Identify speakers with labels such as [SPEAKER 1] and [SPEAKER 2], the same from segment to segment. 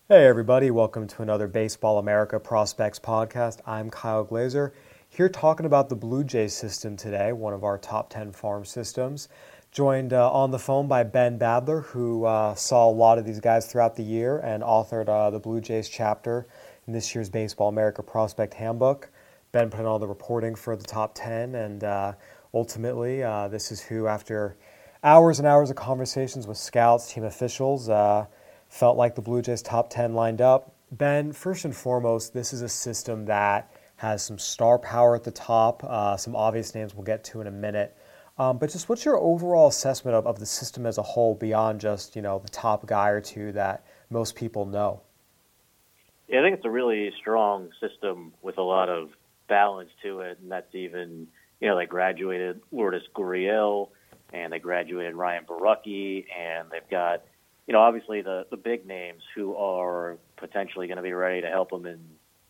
[SPEAKER 1] Hey everybody, welcome to another Baseball America Prospects podcast. I'm Kyle Glazer, here talking about the Blue Jays system today, one of our top 10 farm systems. Joined on the phone by Ben Badler, who saw a lot of these guys throughout the year and authored the Blue Jays chapter in this year's Baseball America Prospect Handbook. Ben put in all the reporting for the top 10, and ultimately, this is who, after hours and hours of conversations with scouts, team officials, felt like the Blue Jays top 10 lined up. Ben, first and foremost, this is a system that has some star power at the top, some obvious names we'll get to in a minute. But just what's your overall assessment of the system as a whole beyond just, the top guy or two that most people know?
[SPEAKER 2] Yeah, I think it's a really strong system with a lot of balance to it, and that's even, they graduated Lourdes Gurriel, and they graduated Ryan Borucki, and they've got, obviously the big names who are potentially going to be ready to help them in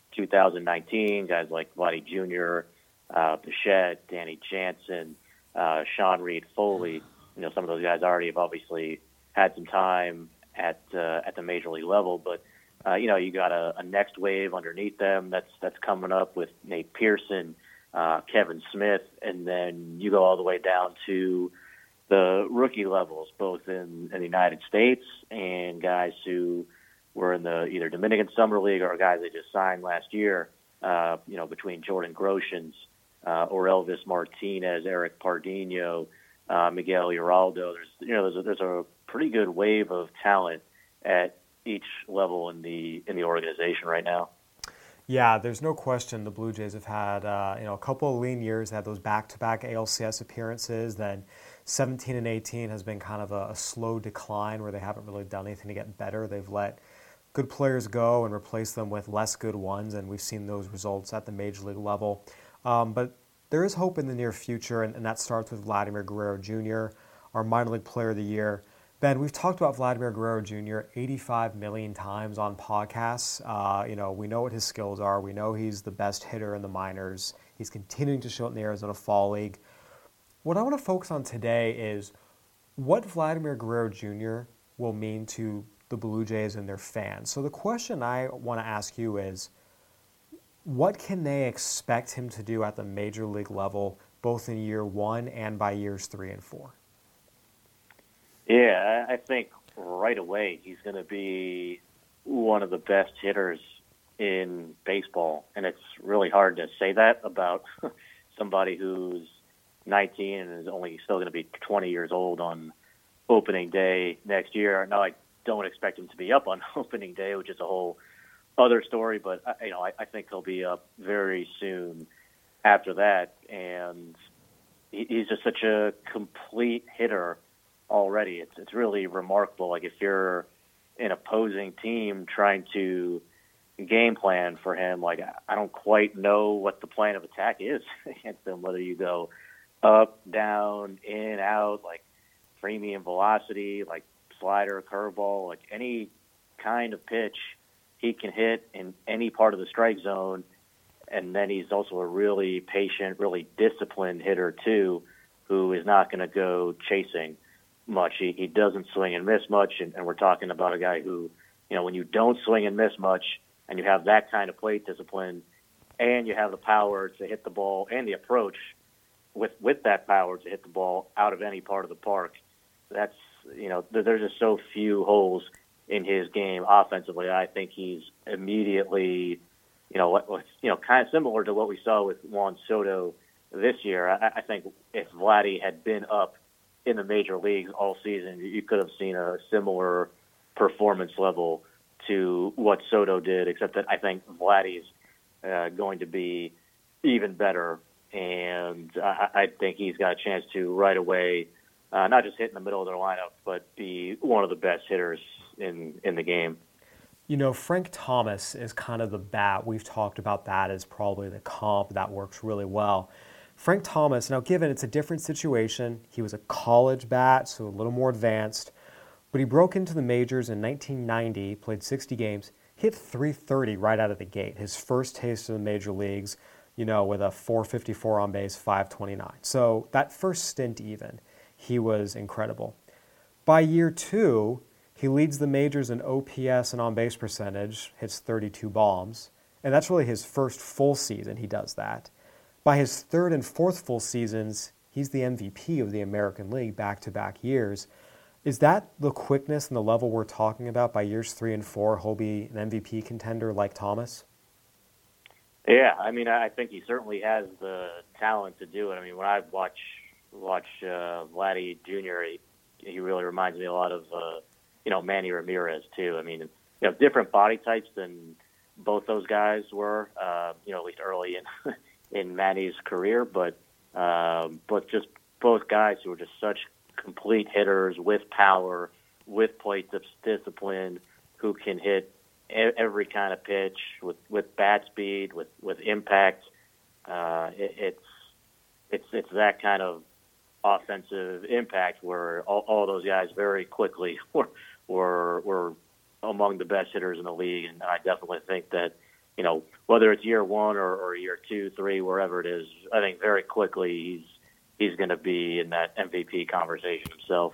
[SPEAKER 2] 2019, guys like Vladdy Jr., Bichette, Danny Jansen, Sean Reed Foley. Some of those guys already have obviously had some time at the major league level, but you got a next wave underneath them that's coming up with Nate Pearson, Kevin Smith, and then you go all the way down to the rookie levels, both in the United States and guys who were in the either Dominican Summer League or guys they just signed last year. Between Jordan Groshans, Orelvis Martinez, Eric Pardinho, Miguel Uraldo. There's a pretty good wave of talent at each level in the organization right now.
[SPEAKER 1] Yeah, there's no question the Blue Jays have had a couple of lean years, had those back-to-back ALCS appearances. Then 17 and 18 has been kind of a slow decline where they haven't really done anything to get better. They've let good players go and replaced them with less good ones, and we've seen those results at the major league level. But there is hope in the near future, and that starts with Vladimir Guerrero Jr., our minor league player of the year. Ben, we've talked about Vladimir Guerrero Jr. 85 million times on podcasts. We know what his skills are. We know he's the best hitter in the minors. He's continuing to show it in the Arizona Fall League. What I want to focus on today is what Vladimir Guerrero Jr. will mean to the Blue Jays and their fans. So the question I want to ask you is, what can they expect him to do at the major league level, both in year one and by years 3 and 4?
[SPEAKER 2] Yeah, I think right away he's going to be one of the best hitters in baseball. And it's really hard to say that about somebody who's 19 and is only still going to be 20 years old on opening day next year. No, I don't expect him to be up on opening day, which is a whole other story. But, I think he'll be up very soon after that. And he's just such a complete hitter already. It's really remarkable. Like if you're an opposing team trying to game plan for him, like I don't quite know what the plan of attack is against him, whether you go up, down, in, out, like premium velocity, like slider, curveball, like any kind of pitch he can hit in any part of the strike zone. And then he's also a really patient, really disciplined hitter too, who is not going to go chasing much. He doesn't swing and miss much, and we're talking about a guy who, when you don't swing and miss much and you have that kind of plate discipline and you have the power to hit the ball and the approach with that power to hit the ball out of any part of the park, that's, there's just so few holes in his game offensively. I think he's immediately, kind of similar to what we saw with Juan Soto this year. I think if Vladdy had been up in the major leagues all season, you could have seen a similar performance level to what Soto did, except that I think Vladdy's going to be even better, and I think he's got a chance to right away not just hit in the middle of their lineup, but be one of the best hitters in the game.
[SPEAKER 1] Frank Thomas is kind of the bat. We've talked about that as probably the comp that works really well. Frank Thomas, now given it's a different situation, he was a college bat, so a little more advanced, but he broke into the majors in 1990, played 60 games, hit .330 right out of the gate. His first taste of the major leagues, with a .454 on base, .529. So that first stint even, he was incredible. By year 2, He leads the majors in OPS and on-base percentage, hits 32 bombs, and that's really his first full season he does that. By his third and fourth full seasons, he's the MVP of the American League back-to-back years. Is that the quickness and the level we're talking about? By years 3 and 4, he'll be an MVP contender like Thomas?
[SPEAKER 2] Yeah, I mean, I think he certainly has the talent to do it. I mean, when I watch Vladdy Jr., he really reminds me a lot of Manny Ramirez too. I mean, different body types than both those guys were. At least early in Manny's career, but just both guys who were just such complete hitters with power, with plate discipline, who can hit every kind of pitch with bat speed, with impact. It's that kind of offensive impact where all those guys very quickly were among the best hitters in the league, and I definitely think that whether it's year 1 or year 2, 3, wherever it is, I think very quickly he's going to be in that MVP conversation himself.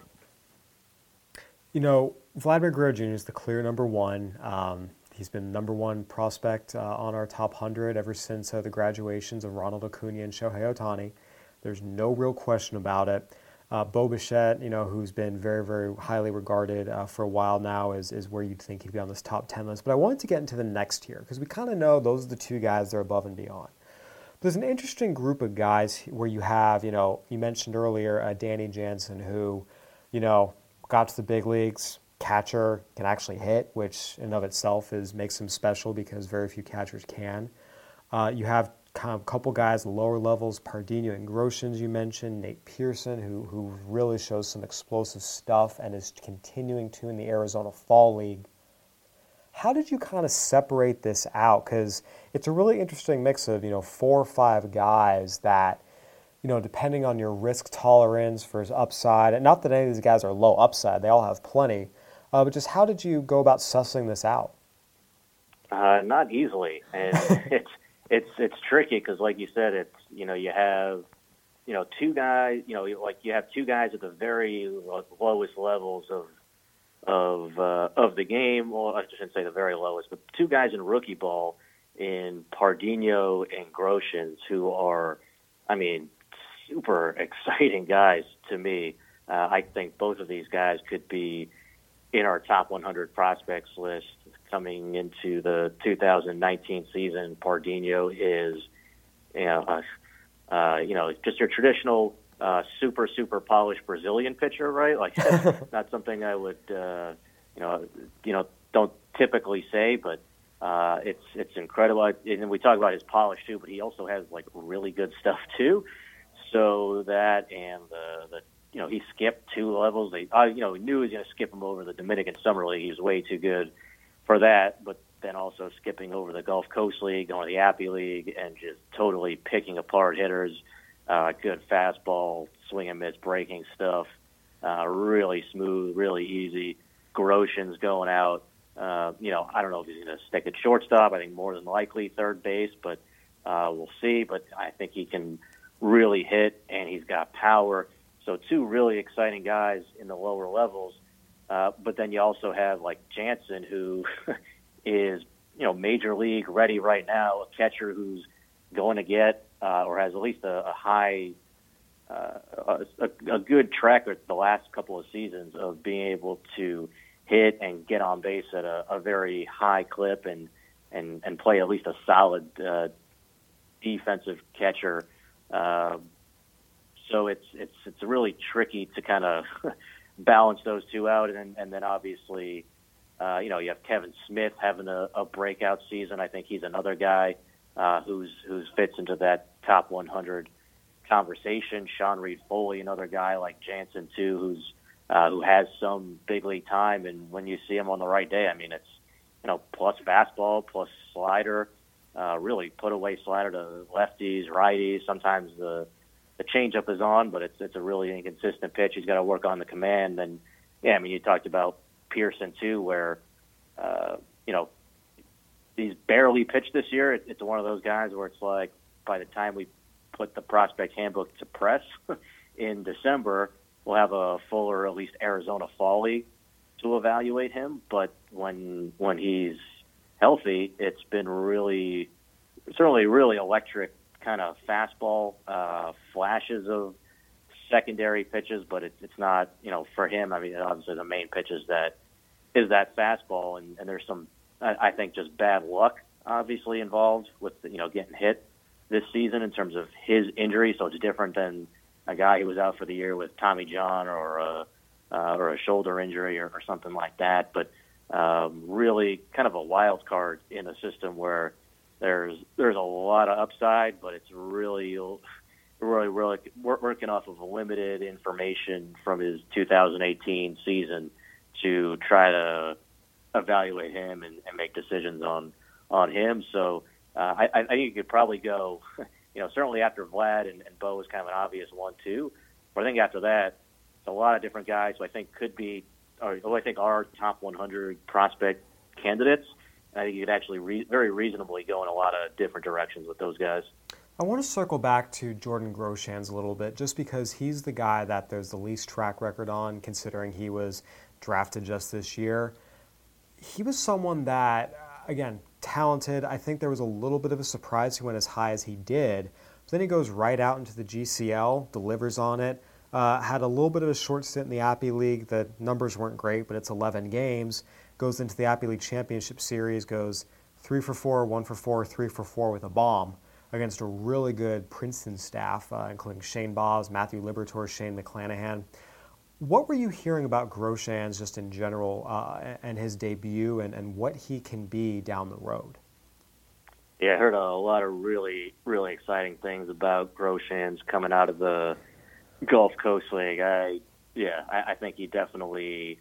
[SPEAKER 1] Vladimir Guerrero Jr. is the clear number one. He's been number one prospect on our top 100 ever since the graduations of Ronald Acuna and Shohei Ohtani. There's no real question about it. Bo Bichette, who's been very, very highly regarded for a while now, is where you'd think he'd be on this top 10 list. But I wanted to get into the next tier because we kind of know those are the two guys that are above and beyond. There's an interesting group of guys where you have, you mentioned earlier Danny Jansen, who, got to the big leagues, catcher, can actually hit, which in of itself makes him special because very few catchers can. You have kind of a couple guys lower levels, Pardinho and Groshans you mentioned, Nate Pearson, who really shows some explosive stuff and is continuing to in the Arizona Fall League. How did you kind of separate this out? Because it's a really interesting mix of, 4 or 5 guys that, depending on your risk tolerance for his upside, and not that any of these guys are low upside, they all have plenty, but just how did you go about sussing this out?
[SPEAKER 2] Not easily, and it's tricky because, like you said, it's you have two guys, you have two guys at the very lowest levels of the game. Well, I shouldn't say the very lowest, but two guys in rookie ball in Pardinho and Groshans, who are, super exciting guys to me. I think both of these guys could be in our top 100 prospects list coming into the 2019 season. Pardinho is, just your traditional super polished Brazilian pitcher, right? Like not something I would, don't typically say, but it's incredible. And we talk about his polish too, but he also has like really good stuff too. So that and he skipped 2 levels. He knew he was going to skip him over the Dominican Summer League. He was way too good for that, but then also skipping over the Gulf Coast League, going to the Appy League, and just totally picking apart hitters. Good fastball, swing and miss, breaking stuff. Really smooth, really easy. Groshans going out. I don't know if he's going to stick at shortstop. I think more than likely third base, but we'll see. But I think he can really hit, and he's got power. So 2 really exciting guys in the lower levels. But then you also have like Jansen, who is major league ready right now, a catcher who's going to get or has at least a high, a good track record the last couple of seasons of being able to hit and get on base at a very high clip and play at least a solid defensive catcher. So it's really tricky to kind of balance those 2 out, and then obviously, you have Kevin Smith having a breakout season. I think he's another guy who's fits into that top 100 conversation. Sean Reed Foley, another guy like Jansen too, who has some big league time, and when you see him on the right day, it's plus fastball, plus slider, really put away slider to lefties, righties. Sometimes the changeup is on, but it's a really inconsistent pitch. He's got to work on the command. And you talked about Pearson too, where he's barely pitched this year. It's one of those guys where it's like by the time we put the prospect handbook to press in December, we'll have a fuller, at least Arizona Fall League. to evaluate him, but when he's healthy, it's been certainly really electric kind of fastball, flashes of secondary pitches, but it's not, for him, I mean, obviously the main pitch is that fastball, and there's some, I think, just bad luck obviously involved with, getting hit this season in terms of his injury, so it's different than a guy who was out for the year with Tommy John or a shoulder injury or something like that, but really kind of a wild card in a system where there's a lot of upside, but it's really working off of limited information from his 2018 season to try to evaluate him and make decisions on him. So I think you could probably go, certainly after Vlad and Bo is kind of an obvious one too. But I think after that, it's a lot of different guys who I think are top 100 prospect candidates. I think you could actually very reasonably go in a lot of different directions with those guys.
[SPEAKER 1] I want to circle back to Jordan Groshans a little bit, just because he's the guy that there's the least track record on, considering he was drafted just this year. He was someone that, again, talented. I think there was a little bit of a surprise he went as high as he did. But then he goes right out into the GCL, delivers on it, had a little bit of a short stint in the Appy League. The numbers weren't great, but it's 11 games. Goes into the Appy League Championship Series, goes 3 for 4, 1 for 4, 3 for 4 with a bomb against a really good Princeton staff, including Shane Bobs, Matthew Liberatore, Shane McClanahan. What were you hearing about Groshans just in general and his debut and what he can be down the road?
[SPEAKER 2] Yeah, I heard a lot of really, really exciting things about Groshans coming out of the Gulf Coast League. I think he definitely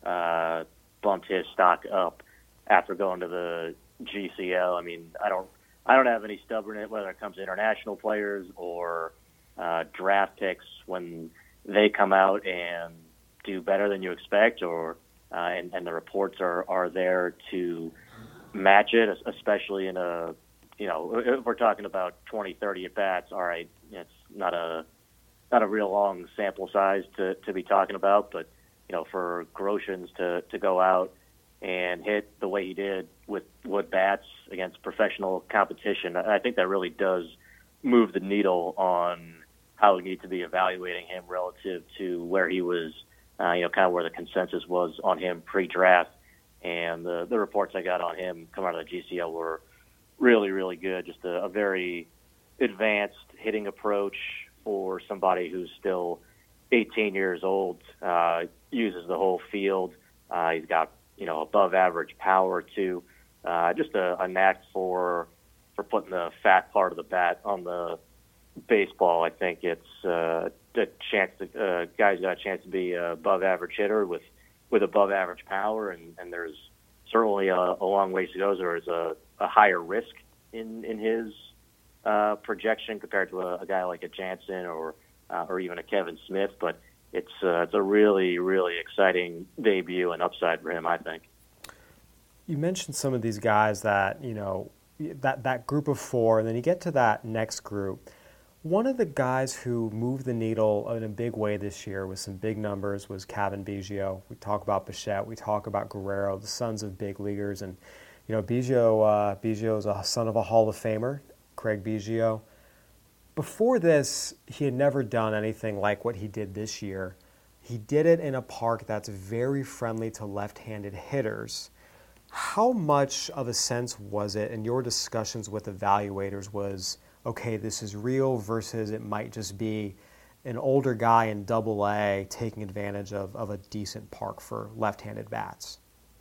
[SPEAKER 2] bumped his stock up after going to the GCL. I mean, I don't have any stubbornness whether it comes to international players or draft picks when they come out and do better than you expect, or and the reports are there to match it, especially in a, if we're talking about 20, 30 at bats, all right, it's not a real long sample size to be talking about, but for Groshans to go out and hit the way he did with wood bats against professional competition, I think that really does move the needle on how we need to be evaluating him relative to where he was, kind of where the consensus was on him pre-draft. And the reports I got on him coming out of the GCL were really, really good. Just a very advanced hitting approach for somebody who's still 18 years old, uses the whole field. He's got, above average power too. Just a knack for putting the fat part of the bat on the baseball. I think it's a chance to, guy's got a chance to be a above average hitter with above average power, and there's certainly a long ways to go. There is a higher risk in his projection compared to a guy like a Jansen or even a Kevin Smith, but it's a really, really exciting debut and upside for him, I think.
[SPEAKER 1] You mentioned some of these guys that, that group of four, and then you get to that next group. One of the guys who moved the needle in a big way this year with some big numbers was Cavan Biggio. We talk about Bichette, we talk about Guerrero, the sons of big leaguers, and Biggio is a son of a Hall of Famer, Craig Biggio. Before this, he had never done anything like what he did this year. He did it in a park that's very friendly to left-handed hitters. How much of a sense was it in your discussions with evaluators was, okay, this is real versus it might just be an older guy in Double-A taking advantage of a decent park for left-handed bats?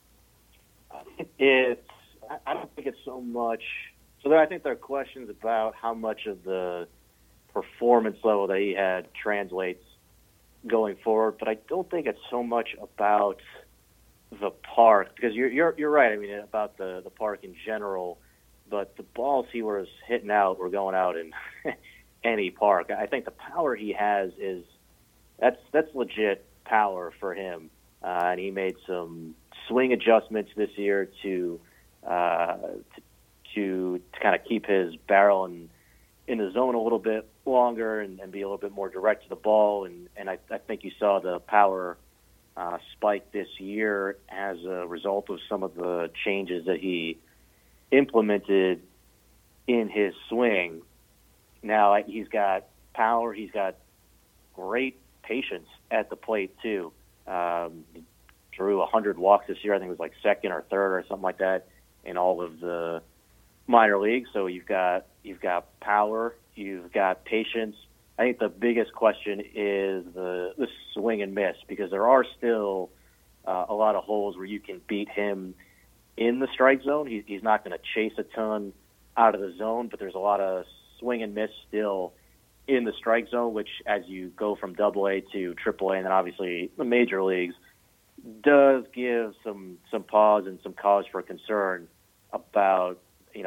[SPEAKER 2] I don't think it's so much. So I think there are questions about how much of the performance level that he had translates going forward, but I don't think it's so much about the park, because you're right. I mean, about the park in general, but the balls he was hitting out were going out in any park. I think the power he has that's legit power for him, and he made some swing adjustments this year to kind of keep his barrel in the zone a little bit longer and be a little bit more direct to the ball. And I think you saw the power spiked this year as a result of some of the changes that he implemented in his swing. Now he's got power. He's got great patience at the plate too. He drew 100 walks this year. I think it was like second or third or something like that in all of the minor leagues. So you've got power. You've got patience. I think the biggest question is the swing and miss, because there are still a lot of holes where you can beat him in the strike zone. He's not going to chase a ton out of the zone, but there's a lot of swing and miss still in the strike zone, which as you go from AA to AAA and then obviously the major leagues, does give some pause and some cause for concern about,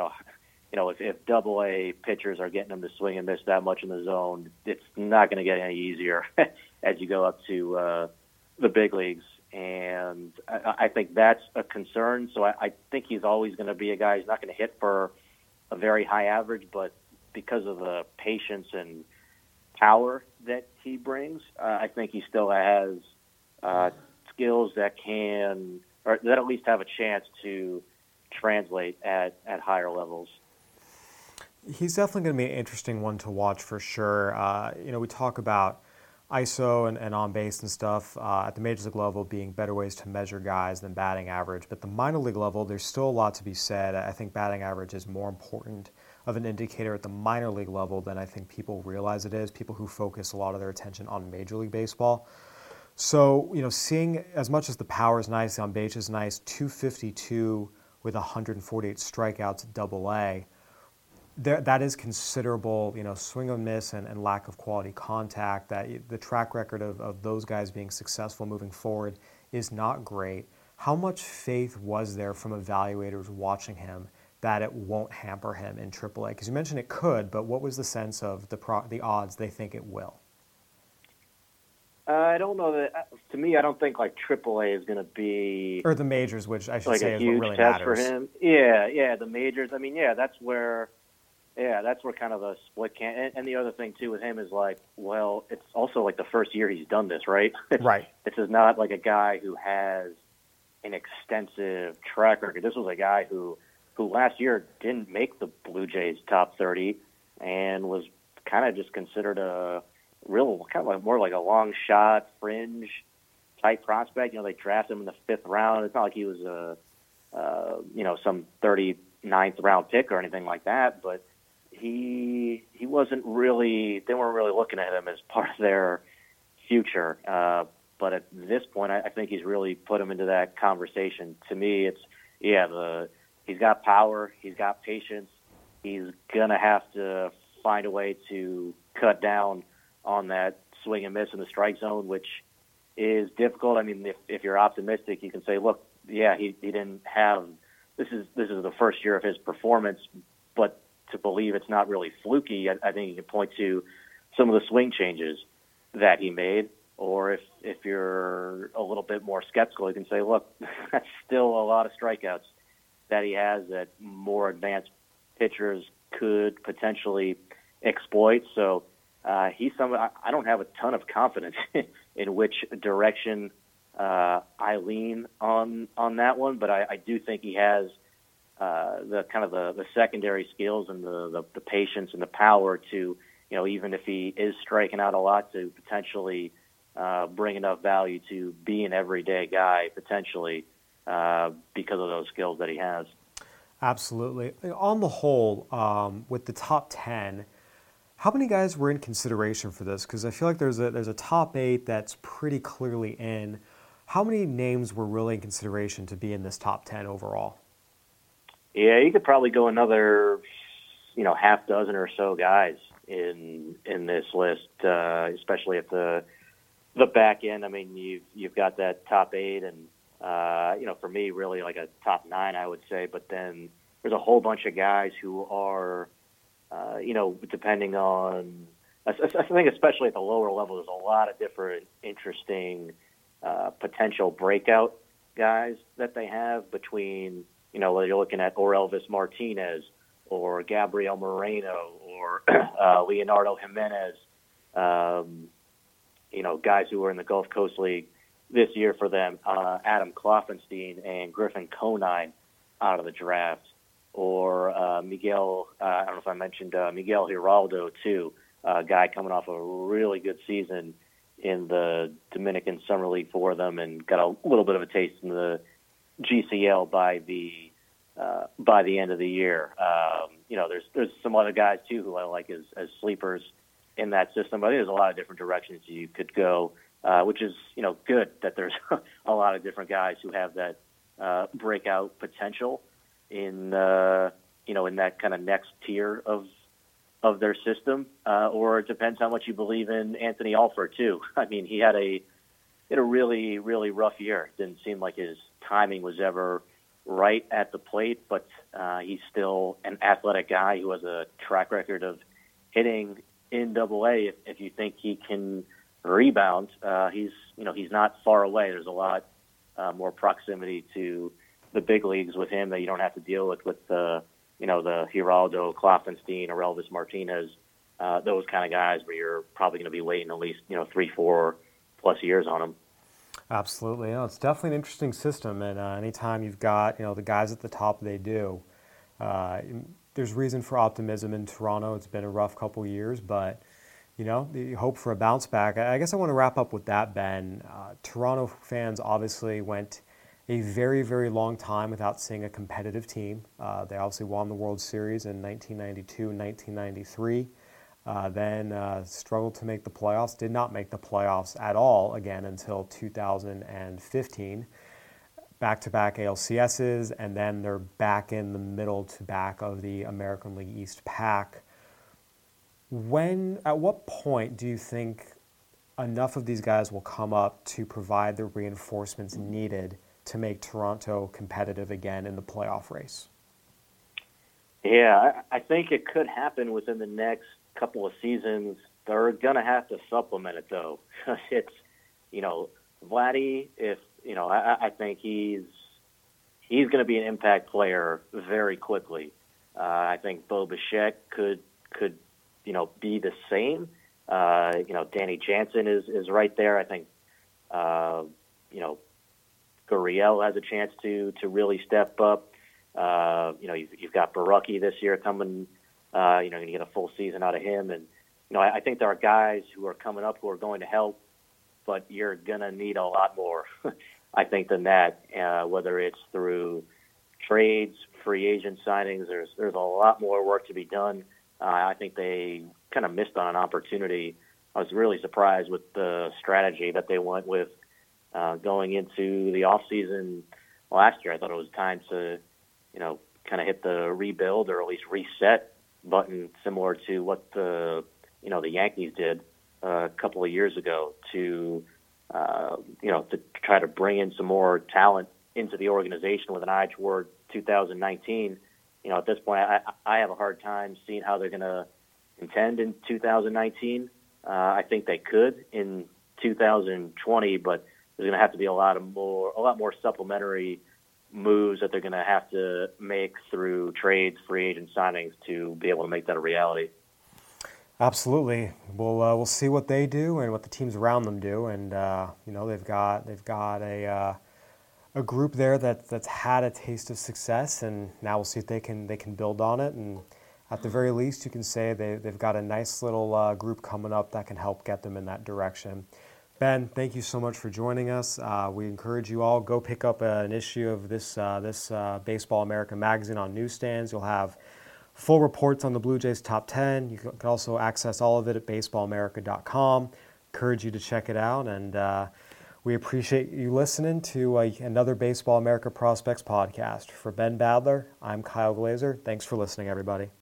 [SPEAKER 2] if AA pitchers are getting them to swing and miss that much in the zone, it's not going to get any easier as you go up to the big leagues. And I think that's a concern. So I think he's always going to be a guy who's not going to hit for a very high average, but because of the patience and power that he brings, I think he still has skills that can, or that at least have a chance to translate at higher levels.
[SPEAKER 1] He's definitely going to be an interesting one to watch for sure. We talk about ISO and on base and stuff at the major league level being better ways to measure guys than batting average. But the minor league level, there's still a lot to be said. I think batting average is more important of an indicator at the minor league level than I think people realize it is, people who focus a lot of their attention on Major League Baseball. So, seeing as much as the power is nice, the on base is nice, 252 with 148 strikeouts at AA, that is considerable, swing and miss and lack of quality contact. That the track record of those guys being successful moving forward is not great. How much faith was there from evaluators watching him that it won't hamper him in AAA? Because you mentioned it could, but what was the sense of the odds they think it will?
[SPEAKER 2] I don't know that. To me, I don't think AAA is going to be,
[SPEAKER 1] or the majors, which I should
[SPEAKER 2] like
[SPEAKER 1] say
[SPEAKER 2] a
[SPEAKER 1] is
[SPEAKER 2] huge
[SPEAKER 1] what really
[SPEAKER 2] test
[SPEAKER 1] matters
[SPEAKER 2] for him. Yeah, the majors. I mean, that's where kind of a split can. And the other thing too with him is it's also like the first year he's done this, right?
[SPEAKER 1] Right.
[SPEAKER 2] This is not like a guy who has an extensive track record. This was a guy who last year didn't make the Blue Jays top 30 and was kind of just considered a real kind of more like a long shot fringe type prospect. They drafted him in the 5th round. It's not like he was some 39th round pick or anything like that, but he wasn't really, they weren't really looking at him as part of their future. But at this point, I think he's really put him into that conversation. To me, he's got power, he's got patience, he's going to have to find a way to cut down on that swing and miss in the strike zone, which is difficult. I mean, if you're optimistic, you can say, look, he didn't have, this is the first year of his performance, but to believe it's not really fluky, I think you can point to some of the swing changes that he made. Or if you're a little bit more skeptical, you can say, look, that's still a lot of strikeouts that he has that more advanced pitchers could potentially exploit. So he's I don't have a ton of confidence in which direction I lean on that one, but I do think he has the secondary skills and the patience and the power to, even if he is striking out a lot, to potentially bring enough value to be an everyday guy potentially because of those skills that he has.
[SPEAKER 1] Absolutely. On the whole, with the top 10, how many guys were in consideration for this? Because I feel like there's a top 8 that's pretty clearly in. How many names were really in consideration to be in this top 10 overall?
[SPEAKER 2] Yeah, you could probably go another, half dozen or so guys in this list, especially at the back end. I mean, you've got that top 8, and for me, really like a top 9, I would say. But then there's a whole bunch of guys who are, depending on, I think especially at the lower level, there's a lot of different interesting potential breakout guys that they have between, whether you're looking at Orelvis Martinez or Gabriel Moreno or Leonardo Jimenez, guys who are in the Gulf Coast League this year for them, Adam Kloffenstein and Griffin Conine out of the draft, or Miguel. I don't know if I mentioned Miguel Giraldo too, a guy coming off a really good season in the Dominican Summer League for them, and got a little bit of a taste in the GCL by the end of the year. There's some other guys too who I like as sleepers in that system. I think there's a lot of different directions you could go, which is good that there's a lot of different guys who have that breakout potential in in that kind of next tier of their system. Or it depends how much you believe in Anthony Alford too. I mean, he had a really, really rough year. It didn't seem like his timing was ever right at the plate, but he's still an athletic guy who has a track record of hitting in Double-A. If you think he can rebound, he's not far away. There's a lot more proximity to the big leagues with him that you don't have to deal with the Giraldo, Kloffenstein, or Elvis Martinez, those kind of guys where you're probably going to be waiting at least 3-4 plus years on them.
[SPEAKER 1] Absolutely. It's definitely an interesting system, and anytime you've got the guys at the top, they do. There's reason for optimism in Toronto. It's been a rough couple years, but the hope for a bounce back. I guess I want to wrap up with that, Ben. Toronto fans obviously went a very, very long time without seeing a competitive team. They obviously won the World Series in 1992 and 1993. Then struggled to make the playoffs, did not make the playoffs at all again until 2015. Back-to-back ALCSs, and then they're back in the middle to back of the American League East pack. At what point do you think enough of these guys will come up to provide the reinforcements needed to make Toronto competitive again in the playoff race?
[SPEAKER 2] Yeah, I think it could happen within the next couple of seasons. They're going to have to supplement it, though. It's, Vladdy, I think he's going to be an impact player very quickly. I think Bo Bichette could be the same. Danny Jansen is right there. I think, Gurriel has a chance to really step up. You've got Baraki this year coming. You're going to get a full season out of him. And, I think there are guys who are coming up who are going to help, but you're going to need a lot more, I think, than that, whether it's through trades, free agent signings. There's a lot more work to be done. I think they kind of missed on an opportunity. I was really surprised with the strategy that they went with going into the offseason last year. I thought it was time to, kind of hit the rebuild or at least reset button, similar to what the Yankees did a couple of years ago to try to bring in some more talent into the organization with an eye toward 2019. At this point, I have a hard time seeing how they're going to contend in 2019. I think they could in 2020, but there's going to have to be a lot more supplementary moves that they're going to have to make through trades, free agent signings to be able to make that a reality.
[SPEAKER 1] Absolutely. We'll see what they do and what the teams around them do, and they've got a group there that's had a taste of success, and now we'll see if they can build on it. And at the very least, you can say they've got a nice little group coming up that can help get them in that direction. Ben, thank you so much for joining us. We encourage you all, go pick up an issue of this Baseball America magazine on newsstands. You'll have full reports on the Blue Jays top 10. You can also access all of it at baseballamerica.com. Encourage you to check it out, and we appreciate you listening to another Baseball America Prospects podcast. For Ben Badler, I'm Kyle Glazer. Thanks for listening, everybody.